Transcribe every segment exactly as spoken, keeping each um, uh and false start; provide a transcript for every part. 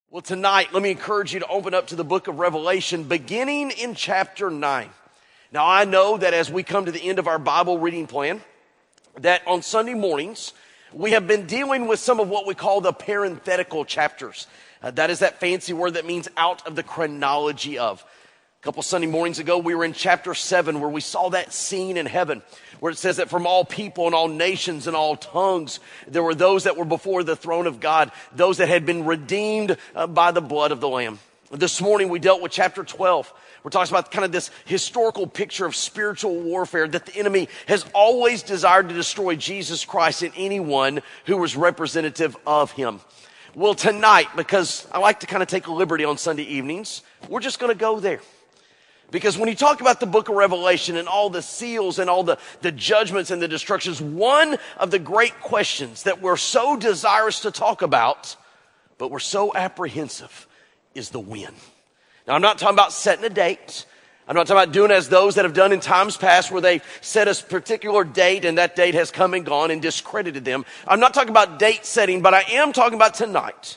Well, tonight, let me encourage you to open up to the book of Revelation, beginning in chapter nine. Now, I know that as we come to the end of our Bible reading plan, that on Sunday mornings, we have been dealing with some of what we call the parenthetical chapters. Uh, that is that fancy word that means out of the chronology of. A couple Sunday mornings ago, we were in chapter seven where we saw that scene in heaven where it says that from all people and all nations and all tongues, there were those that were before the throne of God, those that had been redeemed uh, by the blood of the Lamb. This morning, we dealt with chapter twelve. We're talking about kind of this historical picture of spiritual warfare that the enemy has always desired to destroy Jesus Christ and anyone who was representative of him. Well, tonight, because I like to kind of take a liberty on Sunday evenings, we're just going to go there. Because when you talk about the book of Revelation and all the seals and all the, the judgments and the destructions, one of the great questions that we're so desirous to talk about, but we're so apprehensive, is the when. Now, I'm not talking about setting a date. I'm not talking about doing as those that have done in times past where they set a particular date and that date has come and gone and discredited them. I'm not talking about date setting, but I am talking about tonight.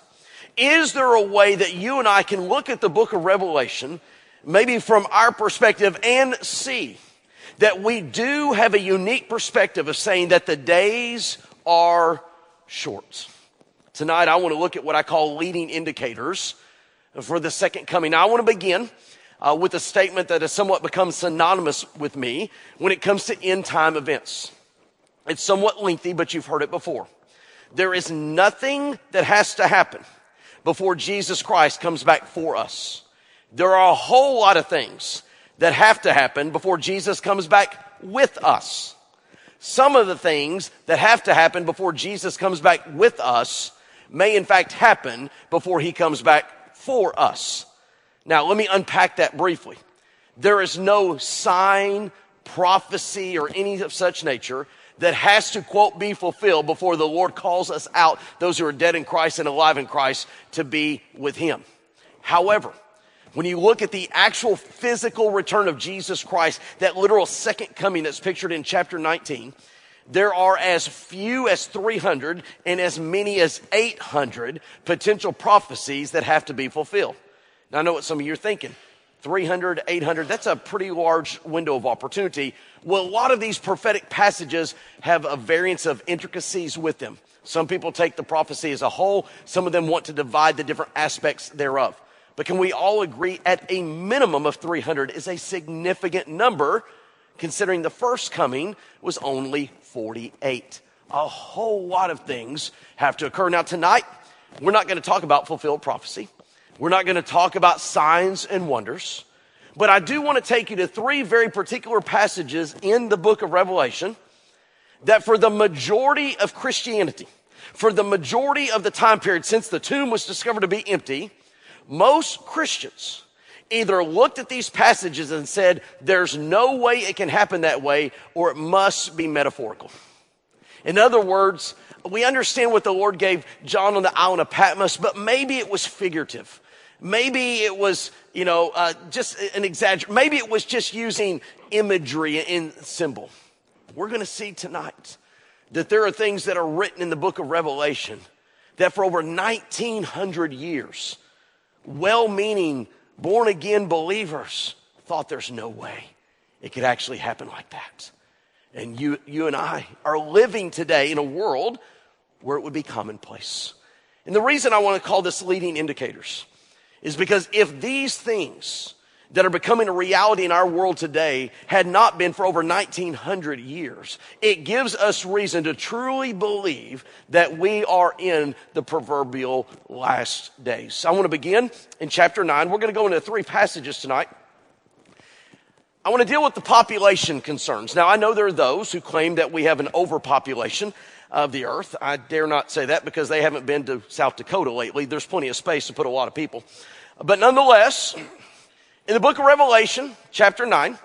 Is there a way that you and I can look at the book of Revelation, maybe from our perspective, and see that we do have a unique perspective of saying that the days are short? Tonight, I want to look at what I call leading indicators for the second coming. Now, I want to begin uh, with a statement that has somewhat become synonymous with me when it comes to end time events. It's somewhat lengthy, but you've heard it before. There is nothing that has to happen before Jesus Christ comes back for us. There are a whole lot of things that have to happen before Jesus comes back with us. Some of the things that have to happen before Jesus comes back with us may in fact happen before he comes back for us. Now, let me unpack that briefly. There is no sign, prophecy, or any of such nature that has to, quote, be fulfilled before the Lord calls us out, those who are dead in Christ and alive in Christ, to be with him. However, when you look at the actual physical return of Jesus Christ, that literal second coming that's pictured in chapter nineteen, there are as few as three hundred and as many as eight hundred potential prophecies that have to be fulfilled. Now, I know what some of you are thinking. three hundred, eight hundred, that's a pretty large window of opportunity. Well, a lot of these prophetic passages have a variance of intricacies with them. Some people take the prophecy as a whole. Some of them want to divide the different aspects thereof. But can we all agree at a minimum of three hundred is a significant number, considering the first coming was only forty-eight. A whole lot of things have to occur. Now, tonight, we're not going to talk about fulfilled prophecy. We're not going to talk about signs and wonders. But I do want to take you to three very particular passages in the book of Revelation that for the majority of Christianity, for the majority of the time period since the tomb was discovered to be empty, most Christians either looked at these passages and said, there's no way it can happen that way, or it must be metaphorical. In other words, we understand what the Lord gave John on the island of Patmos, but maybe it was figurative. Maybe it was, you know, uh, just an exaggeration. Maybe it was just using imagery in symbol. We're going to see tonight that there are things that are written in the book of Revelation that for over nineteen hundred years, well-meaning, born-again believers thought there's no way it could actually happen like that. And you, you and I are living today in a world where it would be commonplace. And the reason I want to call this leading indicators is because if these things that are becoming a reality in our world today had not been for over nineteen hundred years, it gives us reason to truly believe that we are in the proverbial last days. I want to begin in chapter nine. We're going to go into three passages tonight. I want to deal with the population concerns. Now, I know there are those who claim that we have an overpopulation of the earth. I dare not say that because they haven't been to South Dakota lately. There's plenty of space to put a lot of people. But nonetheless, in the book of Revelation, chapter nine,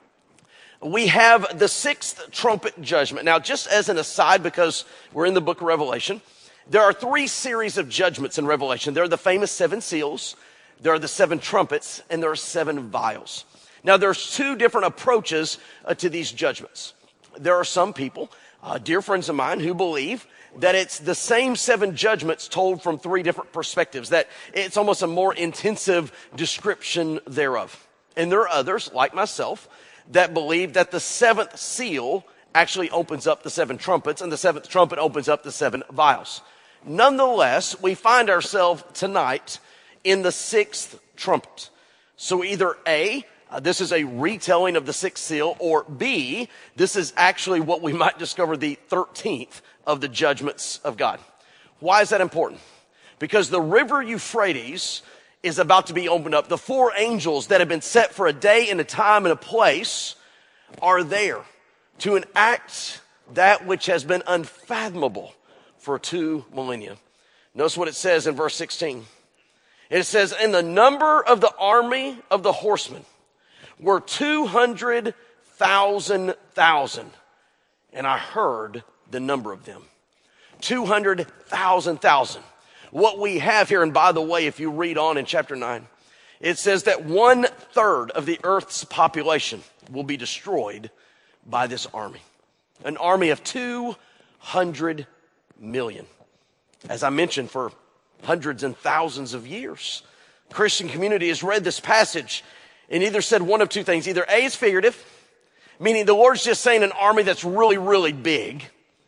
we have the sixth trumpet judgment. Now, just as an aside, because we're in the book of Revelation, there are three series of judgments in Revelation. There are the famous seven seals, there are the seven trumpets, and there are seven vials. Now, there's two different approaches uh, to these judgments. There are some people uh, dear friends of mine who believe that it's the same seven judgments told from three different perspectives, that it's almost a more intensive description thereof. And there are others, like myself, that believe that the seventh seal actually opens up the seven trumpets, and the seventh trumpet opens up the seven vials. Nonetheless, we find ourselves tonight in the sixth trumpet. So either A, uh, this is a retelling of the sixth seal, or B, this is actually what we might discover the thirteenth of the judgments of God. Why is that important? Because the river Euphrates is about to be opened up. The four angels that have been set for a day and a time and a place are there to enact that which has been unfathomable for two millennia. Notice what it says in verse sixteen. It says, and the number of the army of the horsemen were two hundred thousand thousand. And I heard the number of them. two hundred thousand thousand. What we have here, and by the way, if you read on in chapter nine, it says that one third of the earth's population will be destroyed by this army. An army of two hundred million. As I mentioned, for hundreds and thousands of years, the Christian community has read this passage and either said one of two things. Either A, is figurative, meaning the Lord's just saying an army that's really, really big,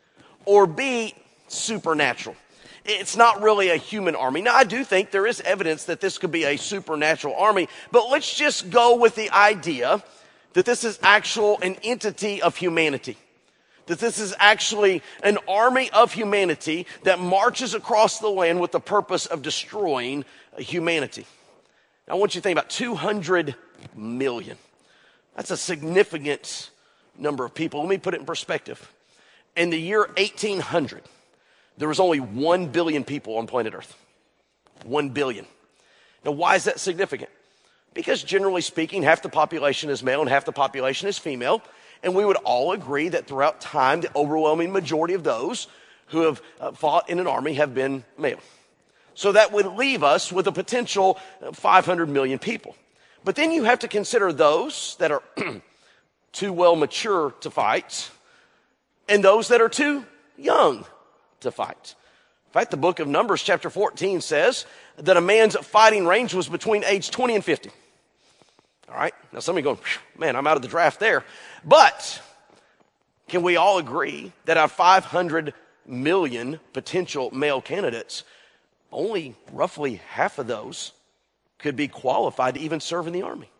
or B, supernatural. It's not really a human army. Now, I do think there is evidence that this could be a supernatural army, but let's just go with the idea that this is actual an entity of humanity. That this is actually an army of humanity that marches across the land with the purpose of destroying humanity. Now, I want you to think about two hundred million. That's a significant number of people. Let me put it in perspective. In the year eighteen hundred, there was only one billion people on planet Earth. One billion. Now, why is that significant? Because generally speaking, half the population is male and half the population is female. And we would all agree that throughout time, the overwhelming majority of those who have uh, fought in an army have been male. So that would leave us with a potential five hundred million people. But then you have to consider those that are too well mature to fight and those that are too young to fight. In fact, the book of Numbers chapter fourteen says that a man's fighting range was between age twenty and fifty. All right. Now some of you going, man, I'm out of the draft there. But can we all agree that out of five hundred million potential male candidates, only roughly half of those could be qualified to even serve in the army?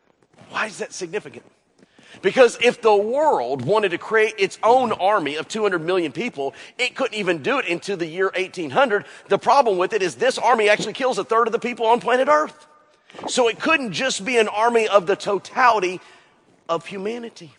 Why is that significant? Because if the world wanted to create its own army of two hundred million people, it couldn't even do it into the year eighteen hundred. The problem with it is this army actually kills a third of the people on planet Earth. So it couldn't just be an army of the totality of humanity.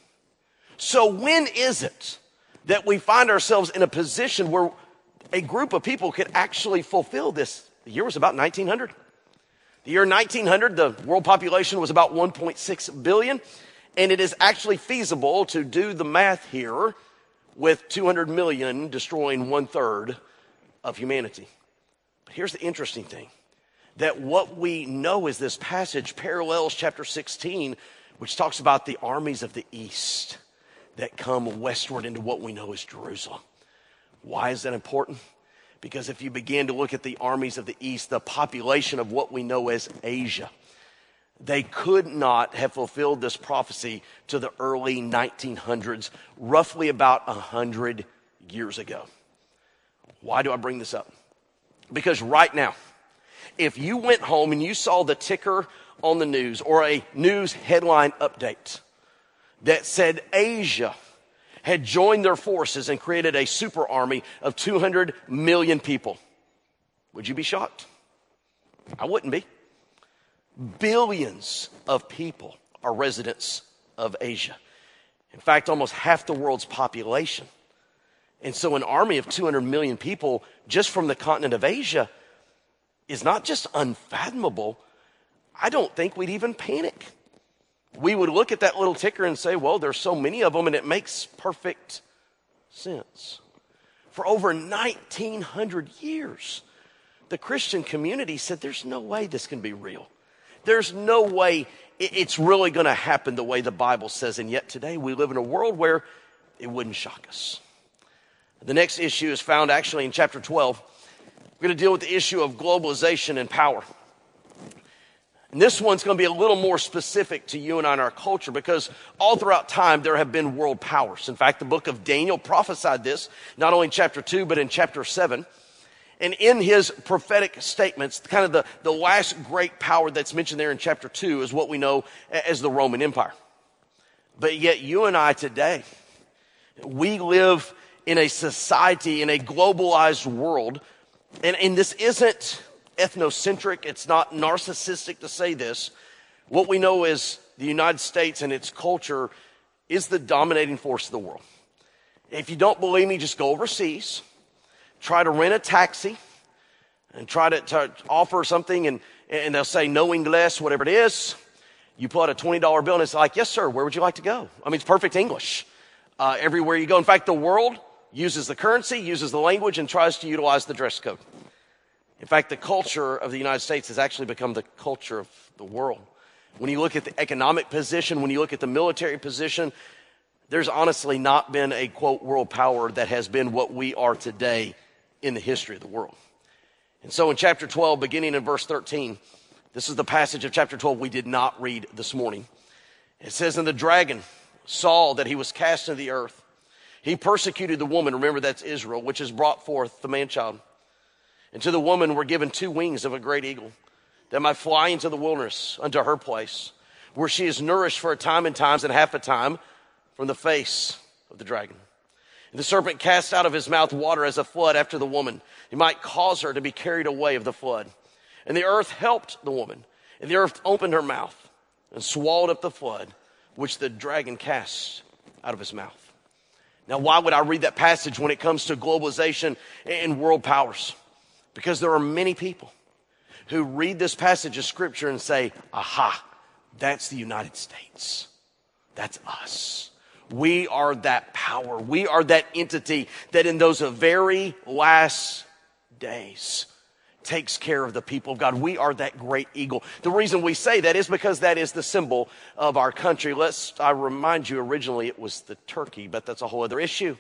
So when is it that we find ourselves in a position where a group of people could actually fulfill this? The year was about nineteen hundred. The year nineteen hundred, the world population was about one point six billion. And it is actually feasible to do the math here with two hundred million destroying one third of humanity. But here's the interesting thing. That what we know is this passage parallels chapter sixteen, which talks about the armies of the east that come westward into what we know as Jerusalem. Why is that important? Because if you begin to look at the armies of the east, the population of what we know as Asia, they could not have fulfilled this prophecy to the early nineteen hundreds, roughly about one hundred years ago. Why do I bring this up? Because right now, if you went home and you saw the ticker on the news or a news headline update that said Asia had joined their forces and created a super army of two hundred million people, would you be shocked? I wouldn't be. Billions of people are residents of Asia. In fact, almost half the world's population. And so an army of two hundred million people just from the continent of Asia is not just unfathomable. I don't think we'd even panic. We would look at that little ticker and say, well, there's so many of them, and it makes perfect sense. For over nineteen hundred years, the Christian community said, there's no way this can be real. There's no way it's really going to happen the way the Bible says. And yet today we live in a world where it wouldn't shock us. The next issue is found actually in chapter twelve. We're going to deal with the issue of globalization and power. And this one's going to be a little more specific to you and I in our culture because all throughout time there have been world powers. In fact, the book of Daniel prophesied this, not only in chapter two, but in chapter seven. And in his prophetic statements, kind of the, the last great power that's mentioned there in chapter two is what we know as the Roman Empire. But yet you and I today, we live in a society, in a globalized world, and, and this isn't ethnocentric, it's not narcissistic to say this. What we know is the United States and its culture is the dominating force of the world. If you don't believe me, just go overseas, try to rent a taxi, and try to, to offer something, and, and they'll say no English, whatever it is. You pull out a twenty dollar bill, and it's like, yes, sir, where would you like to go? I mean, it's perfect English uh, everywhere you go. In fact, the world uses the currency, uses the language, and tries to utilize the dress code. In fact, the culture of the United States has actually become the culture of the world. When you look at the economic position, when you look at the military position, there's honestly not been a, quote, world power that has been what we are today in the history of the world. And so in chapter twelve, beginning in verse thirteen, this is the passage of chapter twelve we did not read this morning. It says, and the dragon saw that he was cast into the earth. He persecuted the woman, remember that's Israel, which has brought forth the man-child. And to the woman were given two wings of a great eagle, that might fly into the wilderness unto her place, where she is nourished for a time and times and half a time from the face of the dragon. And the serpent cast out of his mouth water as a flood after the woman. He might cause her to be carried away of the flood. And the earth helped the woman. And the earth opened her mouth and swallowed up the flood, which the dragon cast out of his mouth. Now, why would I read that passage when it comes to globalization and world powers? Because there are many people who read this passage of scripture and say, aha, that's the United States. That's us. We are that power. We are that entity that in those very last days takes care of the people of God. We are that great eagle. The reason we say that is because that is the symbol of our country. Let's, I remind you, originally it was the turkey, but that's a whole other issue.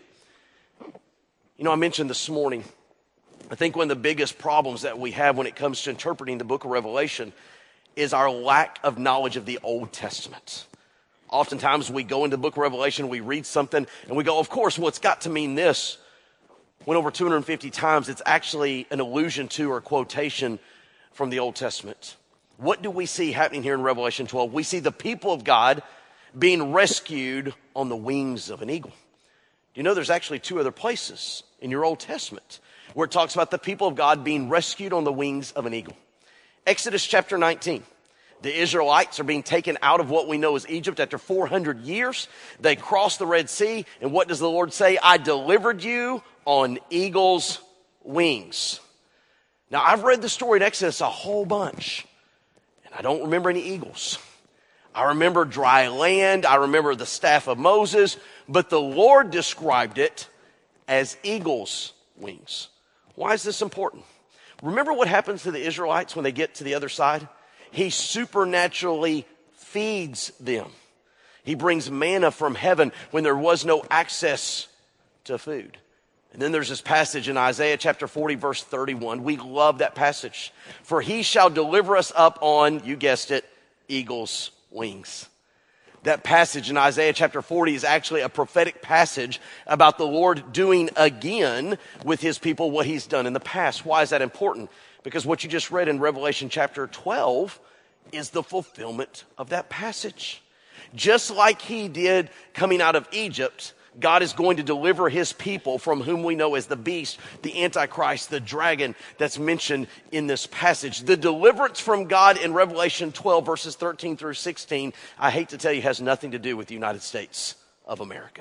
You know, I mentioned this morning, I think one of the biggest problems that we have when it comes to interpreting the book of Revelation is our lack of knowledge of the Old Testament. Oftentimes we go into the book of Revelation, we read something, and we go, of course, well, it's got to mean this. When over two hundred fifty times, it's actually an allusion to or quotation from the Old Testament. What do we see happening here in Revelation twelve? We see the people of God being rescued on the wings of an eagle. Do you know there's actually two other places in your Old Testament where it talks about the people of God being rescued on the wings of an eagle? Exodus chapter nineteen. The Israelites are being taken out of what we know as Egypt after four hundred years. They cross the Red Sea, and what does the Lord say? I delivered you on eagle's wings. Now, I've read the story in Exodus a whole bunch, and I don't remember any eagles. I remember dry land. I remember the staff of Moses, but the Lord described it as eagle's wings. Why is this important? Remember what happens to the Israelites when they get to the other side? He supernaturally feeds them. He brings manna from heaven when there was no access to food. And then there's this passage in Isaiah chapter forty, verse thirty-one. We love that passage. For he shall deliver us up on, you guessed it, eagle's wings. That passage in Isaiah chapter forty is actually a prophetic passage about the Lord doing again with his people what he's done in the past. Why is that important? Because what you just read in Revelation chapter twelve is the fulfillment of that passage. Just like he did coming out of Egypt, God is going to deliver his people from whom we know as the beast, the Antichrist, the dragon that's mentioned in this passage. The deliverance from God in Revelation twelve, verses thirteen through sixteen, I hate to tell you, has nothing to do with the United States of America.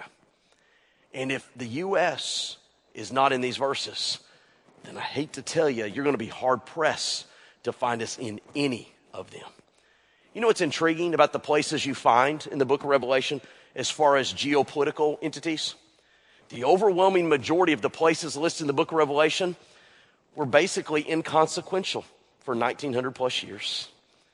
And if the U S is not in these verses, then I hate to tell you, you're going to be hard-pressed to find us in any of them. You know what's intriguing about the places you find in the book of Revelation as far as geopolitical entities? The overwhelming majority of the places listed in the book of Revelation were basically inconsequential for nineteen hundred plus years.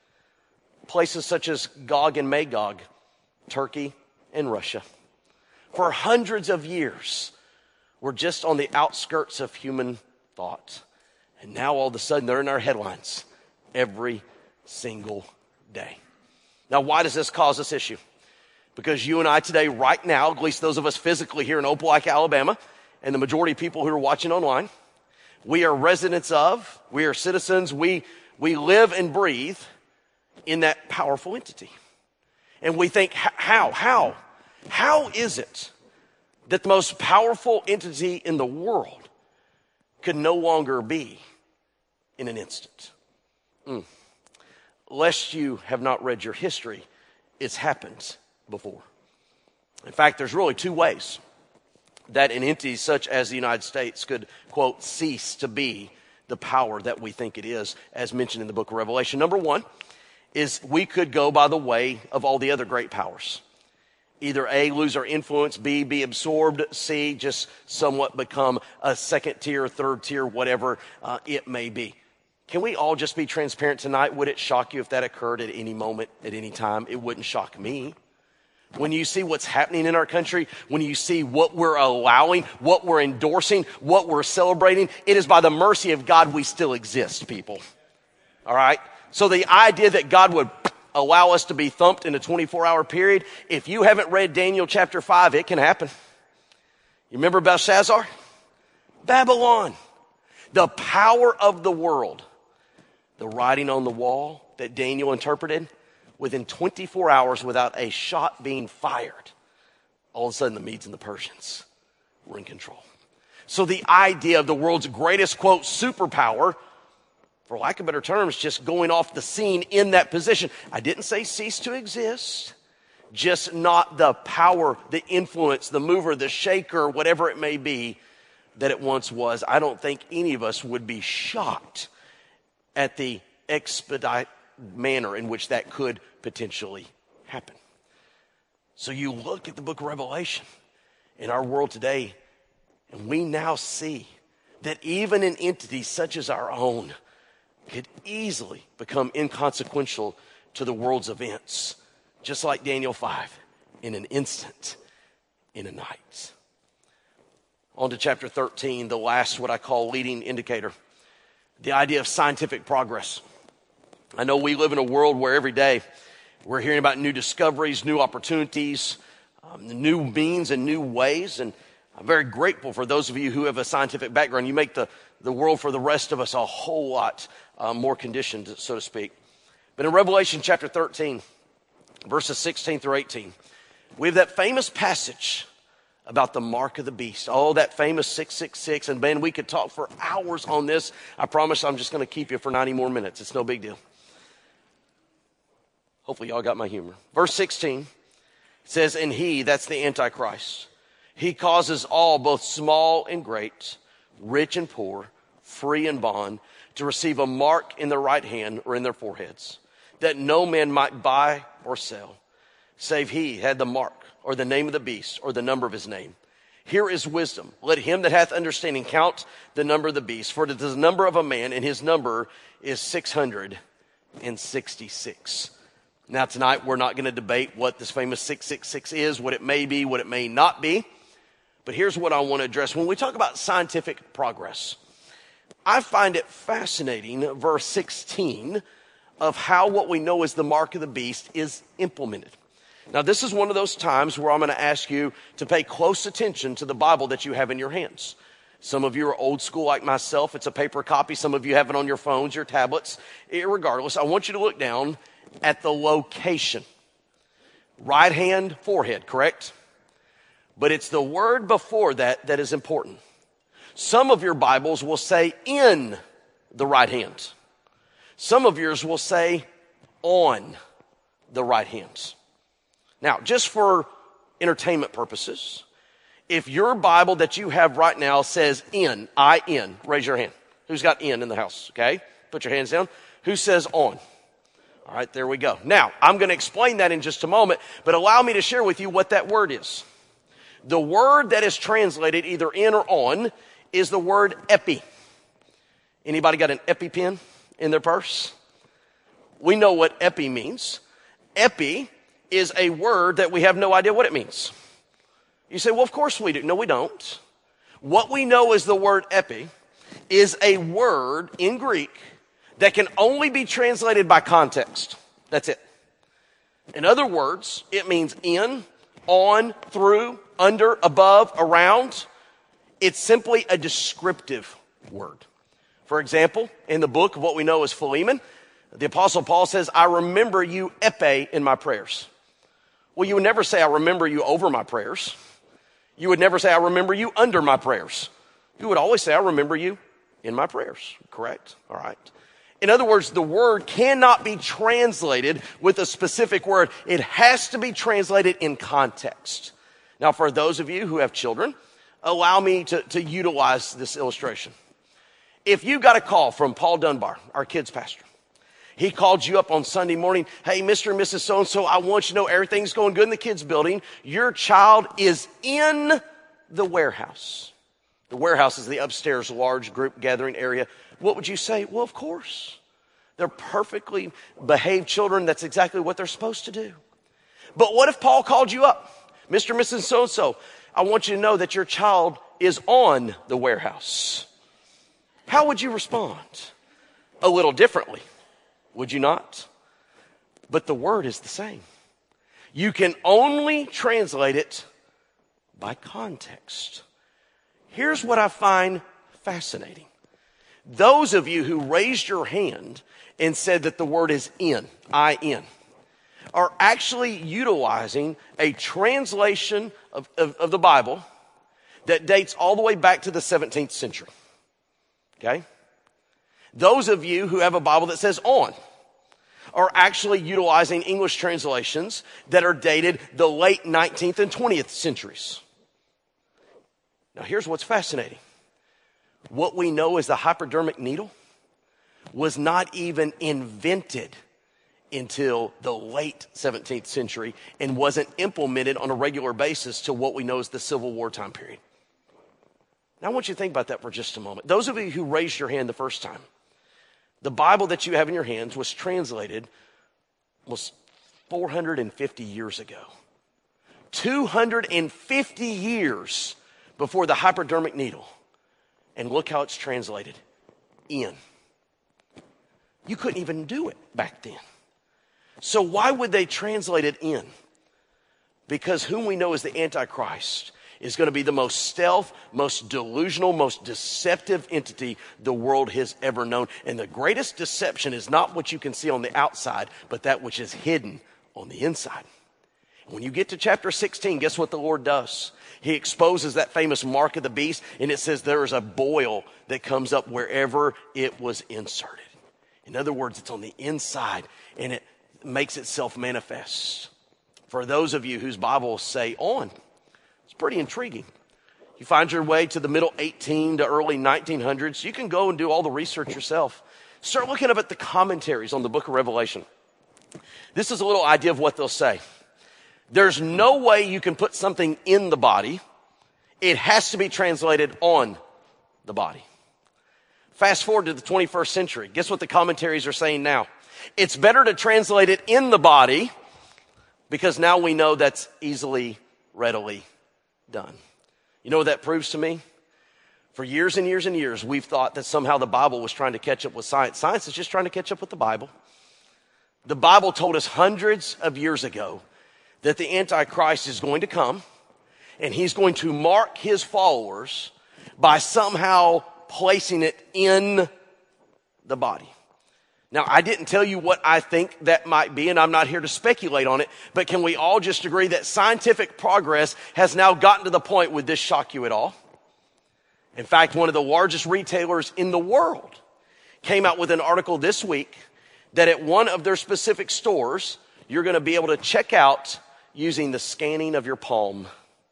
Places such as Gog and Magog, Turkey and Russia. For hundreds of years, were just on the outskirts of human thought. And now all of a sudden they're in our headlines every single day. Now, why does this cause us issue? Because you and I today, right now, at least those of us physically here in Opelika, Alabama, and the majority of people who are watching online, we are residents of, we are citizens, we, we live and breathe in that powerful entity. And we think, how, how, how is it that the most powerful entity in the world could no longer be in an instant? Mm. Lest you have not read your history, it's happened before. In fact, there's really two ways that an entity such as the United States could, quote, cease to be the power that we think it is, as mentioned in the book of Revelation. Number one is we could go by the way of all the other great powers. Either A, lose our influence, B, be absorbed, C, just somewhat become a second tier, third tier, whatever uh, it may be. Can we all just be transparent tonight? Would it shock you if that occurred at any moment, at any time? It wouldn't shock me. When you see what's happening in our country, when you see what we're allowing, what we're endorsing, what we're celebrating, it is by the mercy of God we still exist, people. All right? So the idea that God would allow us to be thumped in a twenty-four hour period, if you haven't read Daniel chapter five, it can happen. You remember Belshazzar? Babylon. The power of the world. The writing on the wall that Daniel interpreted, within twenty-four hours without a shot being fired, all of a sudden the Medes and the Persians were in control. So the idea of the world's greatest, quote, superpower, for lack of better terms, just going off the scene in that position. I didn't say cease to exist, just not the power, the influence, the mover, the shaker, whatever it may be that it once was. I don't think any of us would be shocked at the expedite manner in which that could potentially happen. So you look at the book of Revelation in our world today, and we now see that even an entity such as our own could easily become inconsequential to the world's events, just like Daniel five, in an instant, in a night. On to chapter thirteen, the last what I call leading indicator, the idea of scientific progress. I know we live in a world where every day we're hearing about new discoveries, new opportunities, um, new means and new ways. And I'm very grateful for those of you who have a scientific background. You make the, the world for the rest of us a whole lot uh, more conditioned, so to speak. But in Revelation chapter thirteen, verses sixteen through eighteen, we have that famous passage about the mark of the beast. Oh, that famous six six six. And man, we could talk for hours on this. I promise I'm just going to keep you for ninety more minutes. It's no big deal. Hopefully y'all got my humor. Verse sixteen says, and he, that's the Antichrist, he causes all, both small and great, rich and poor, free and bond, to receive a mark in their right hand or in their foreheads, that no man might buy or sell, save he had the mark or the name of the beast or the number of his name. Here is wisdom. Let him that hath understanding count the number of the beast, for it is the number of a man, and his number is six hundred sixty-six. Now tonight we're not going to debate what this famous six six six is, what it may be, what it may not be. But here's what I want to address. When we talk about scientific progress, I find it fascinating, verse sixteen, of how what we know as the mark of the beast is implemented. Now, this is one of those times where I'm going to ask you to pay close attention to the Bible that you have in your hands. Some of you are old school like myself. It's a paper copy. Some of you have it on your phones, your tablets. Irregardless, I want you to look down at the location. Right hand, forehead, correct? But it's the word before that that is important. Some of your Bibles will say in the right hand. Some of yours will say on the right hand. Now, just for entertainment purposes, if your Bible that you have right now says in, I N, raise your hand. Who's got in in the house? Okay, put your hands down. Who says on? All right, there we go. Now, I'm going to explain that in just a moment, but allow me to share with you what that word is. The word that is translated either in or on is the word epi. Anybody got an EpiPen in their purse? We know what epi means. Epi is a word that we have no idea what it means. You say, well, of course we do. No, we don't. What we know as the word epi is a word in Greek that can only be translated by context. That's it. In other words, it means in, on, through, under, above, around. It's simply a descriptive word. For example, in the book of what we know as Philemon, the Apostle Paul says, I remember you epi in my prayers. Well, you would never say, I remember you over my prayers. You would never say, I remember you under my prayers. You would always say, I remember you in my prayers. Correct? All right. In other words, the word cannot be translated with a specific word. It has to be translated in context. Now, for those of you who have children, allow me to, to utilize this illustration. If you got a call from Paul Dunbar, our kids pastor, he called you up on Sunday morning, hey, Mister and Missus So-and-so, I want you to know everything's going good in the kids building. Your child is in the warehouse. The warehouse is the upstairs large group gathering area. What would you say? Well, of course. They're perfectly behaved children. That's exactly what they're supposed to do. But what if Paul called you up? Mister and Missus So-and-so, I want you to know that your child is on the warehouse. How would you respond? A little differently, would you not? But the word is the same. You can only translate it by context. Here's what I find fascinating. Those of you who raised your hand and said that the word is in, I N, are actually utilizing a translation of, of, of the Bible that dates all the way back to the seventeenth century. Okay? Those of you who have a Bible that says on are actually utilizing English translations that are dated the late nineteenth and twentieth centuries. Now here's what's fascinating. What we know as the hypodermic needle was not even invented until the late seventeenth century and wasn't implemented on a regular basis to what we know as the Civil War time period. Now I want you to think about that for just a moment. Those of you who raised your hand the first time, the Bible that you have in your hands was translated almost four hundred fifty years ago. two hundred fifty years before the hypodermic needle. And look how it's translated. In. You couldn't even do it back then. So why would they translate it in? Because whom we know as the Antichrist is going to be the most stealth, most delusional, most deceptive entity the world has ever known. And the greatest deception is not what you can see on the outside, but that which is hidden on the inside. When you get to chapter sixteen, guess what the Lord does? He exposes that famous mark of the beast, and it says there is a boil that comes up wherever it was inserted. In other words, it's on the inside, and it makes itself manifest. For those of you whose Bibles say on, it's pretty intriguing. You find your way to the middle eighteen to early nineteen hundreds. You can go and do all the research yourself. Start looking up at the commentaries on the book of Revelation. This is a little idea of what they'll say. There's no way you can put something in the body. It has to be translated on the body. Fast forward to the twenty-first century. Guess what the commentaries are saying now? It's better to translate it in the body because now we know that's easily, readily done. You know what that proves to me? For years and years and years, we've thought that somehow the Bible was trying to catch up with science. Science is just trying to catch up with the Bible. The Bible told us hundreds of years ago that the Antichrist is going to come and he's going to mark his followers by somehow placing it in the body. Now, I didn't tell you what I think that might be, and I'm not here to speculate on it, but can we all just agree that scientific progress has now gotten to the point, would this shock you at all? In fact, one of the largest retailers in the world came out with an article this week that at one of their specific stores, you're going to be able to check out using the scanning of your palm.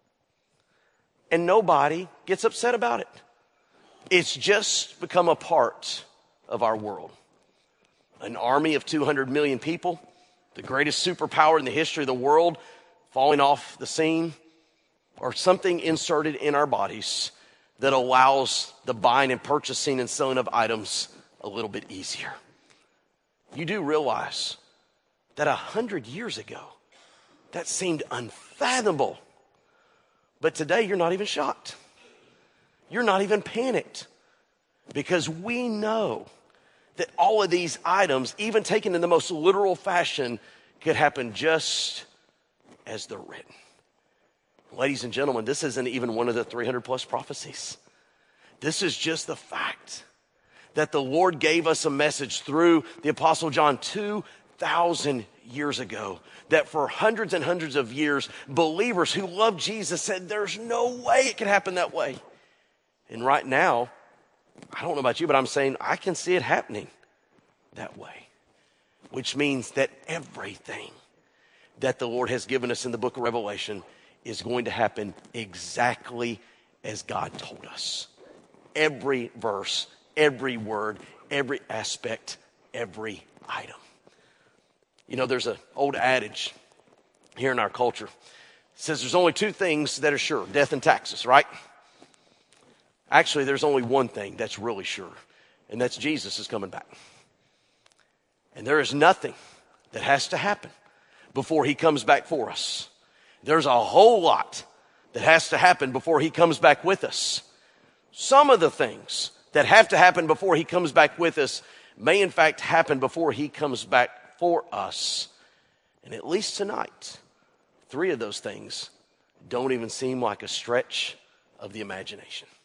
And nobody gets upset about it. It's just become a part of our world. An army of two hundred million people, the greatest superpower in the history of the world, falling off the scene, or something inserted in our bodies that allows the buying and purchasing and selling of items a little bit easier. You do realize that a hundred years ago, that seemed unfathomable. But today, you're not even shocked. you're not even panicked, because we know that all of these items, even taken in the most literal fashion, could happen just as they're written. Ladies and gentlemen, this isn't even one of the three hundred plus prophecies. This is just the fact that the Lord gave us a message through the Apostle John two thousand years ago, that for hundreds and hundreds of years, believers who loved Jesus said, there's no way it can happen that way. And right now, I don't know about you, but I'm saying I can see it happening that way, which means that everything that the Lord has given us in the book of Revelation is going to happen exactly as God told us. Every verse, every word, every aspect, every item. You know, there's an old adage here in our culture. It says there's only two things that are sure, death and taxes, right? Actually, there's only one thing that's really sure, and that's Jesus is coming back. And there is nothing that has to happen before he comes back for us. There's a whole lot that has to happen before he comes back with us. Some of the things that have to happen before he comes back with us may in fact happen before he comes back for us. And at least tonight, three of those things don't even seem like a stretch of the imagination.